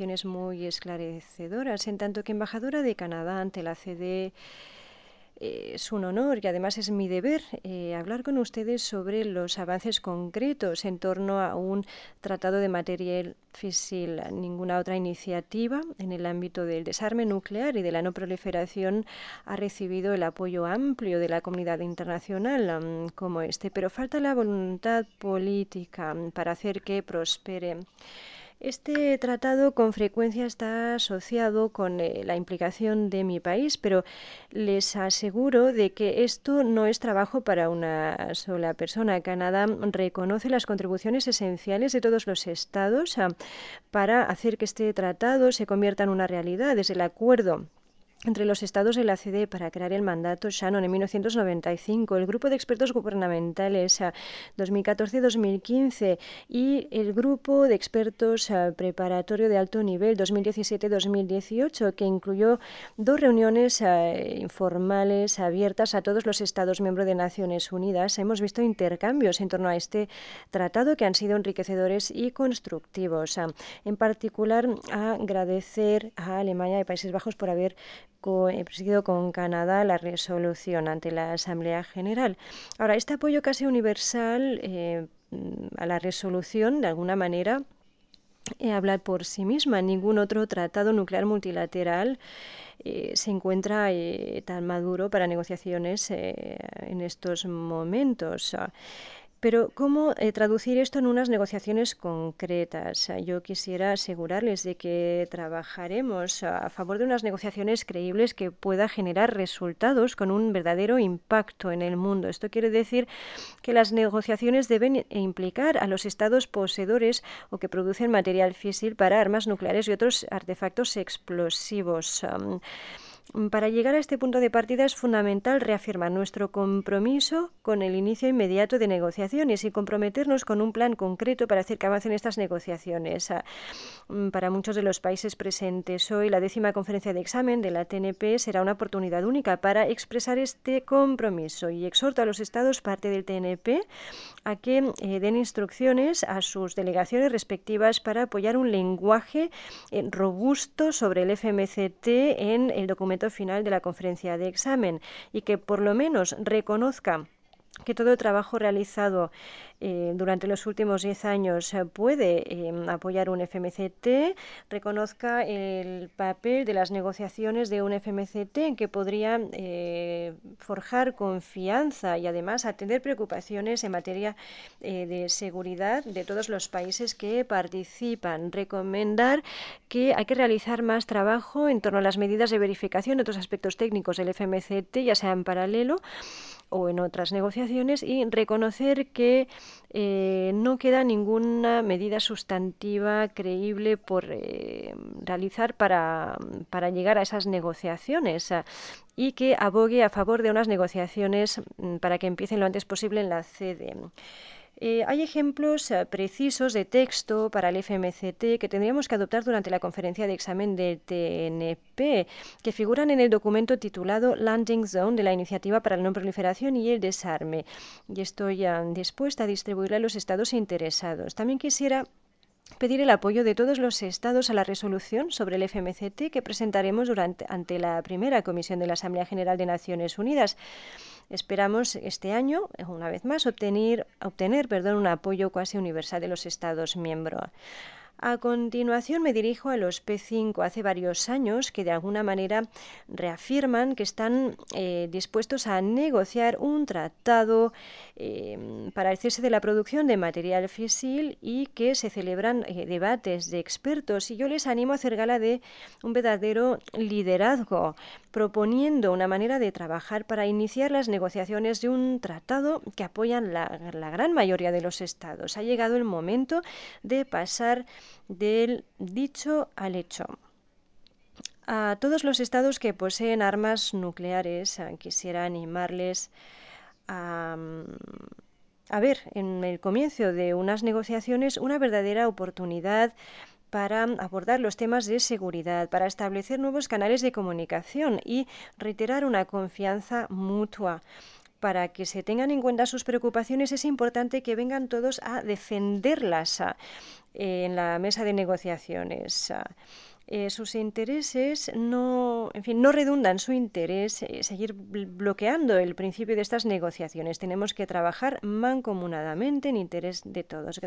declaraciones muy esclarecedoras. En tanto que embajadora de Canadá ante la CDE, es un honor y además es mi deber hablar con ustedes sobre los avances concretos en torno a un tratado de material físil. Ninguna otra iniciativa en el ámbito del desarme nuclear y de la no proliferación ha recibido el apoyo amplio de la comunidad internacional como este, pero falta la voluntad política para hacer que prospere. Este tratado con frecuencia está asociado con la implicación de mi país, pero les aseguro de que esto no es trabajo para una sola persona. Canadá reconoce las contribuciones esenciales de todos los estados para hacer que este tratado se convierta en una realidad. Desde el acuerdo entre los estados de la CDE para crear el mandato Shannon en 1995, el grupo de expertos gubernamentales 2014-2015 y el grupo de expertos preparatorio de alto nivel 2017-2018, que incluyó dos reuniones informales abiertas a todos los estados miembros de Naciones Unidas. Hemos visto intercambios en torno a este tratado que han sido enriquecedores y constructivos. En particular, agradecer a Alemania y Países Bajos por haber presidido con Canadá la resolución ante la Asamblea General. Ahora, este apoyo casi universal a la resolución, de alguna manera, habla por sí misma. Ningún otro tratado nuclear multilateral se encuentra tan maduro para negociaciones en estos momentos. Pero, ¿cómo traducir esto en unas negociaciones concretas? Yo quisiera asegurarles de que trabajaremos a favor de unas negociaciones creíbles que puedan generar resultados con un verdadero impacto en el mundo. Esto quiere decir que las negociaciones deben implicar a los estados poseedores o que producen material físil para armas nucleares y otros artefactos explosivos. Para llegar a este punto de partida es fundamental reafirmar nuestro compromiso con el inicio inmediato de negociaciones y comprometernos con un plan concreto para hacer que avancen estas negociaciones. Para muchos de los países presentes hoy, la 10ª conferencia de examen de la TNP será una oportunidad única para expresar este compromiso y exhorto a los estados parte del TNP a que den instrucciones a sus delegaciones respectivas para apoyar un lenguaje robusto sobre el FMCT en el documento final de la conferencia de examen y que por lo menos reconozca que todo el trabajo realizado durante los últimos 10 años puede apoyar un FMCT, reconozca el papel de las negociaciones de un FMCT en que podría forjar confianza y además atender preocupaciones en materia de seguridad de todos los países que participan. Recomendar que hay que realizar más trabajo en torno a las medidas de verificación de otros aspectos técnicos del FMCT, ya sea en paralelo o en otras negociaciones, y reconocer que no queda ninguna medida sustantiva creíble por realizar para llegar a esas negociaciones y que abogue a favor de unas negociaciones para que empiecen lo antes posible en la CDE. Hay ejemplos precisos de texto para el FMCT que tendríamos que adoptar durante la conferencia de examen del TNP, que figuran en el documento titulado Landing Zone de la Iniciativa para la No Proliferación y el Desarme. Y estoy dispuesta a distribuirla a los estados interesados. También quisiera pedir el apoyo de todos los estados a la resolución sobre el FMCT que presentaremos ante la primera comisión de la Asamblea General de Naciones Unidas. Esperamos este año, una vez más, obtener un apoyo casi universal de los Estados miembros. A continuación me dirijo a los P5. Hace varios años que de alguna manera reafirman que están dispuestos a negociar un tratado para el cese de la producción de material físil y que se celebran debates de expertos. Y yo les animo a hacer gala de un verdadero liderazgo, proponiendo una manera de trabajar para iniciar las negociaciones de un tratado que apoyan la gran mayoría de los estados. Ha llegado el momento de pasar del dicho al hecho. A todos los estados que poseen armas nucleares, quisiera animarles a ver en el comienzo de unas negociaciones una verdadera oportunidad para abordar los temas de seguridad, para establecer nuevos canales de comunicación y reiterar una confianza mutua. para que se tengan en cuenta sus preocupaciones, es importante que vengan todos a defenderlas en la mesa de negociaciones. Sus intereses no, en fin, no redundan su interés seguir bloqueando el principio de estas negociaciones. Tenemos que trabajar mancomunadamente en interés de todos.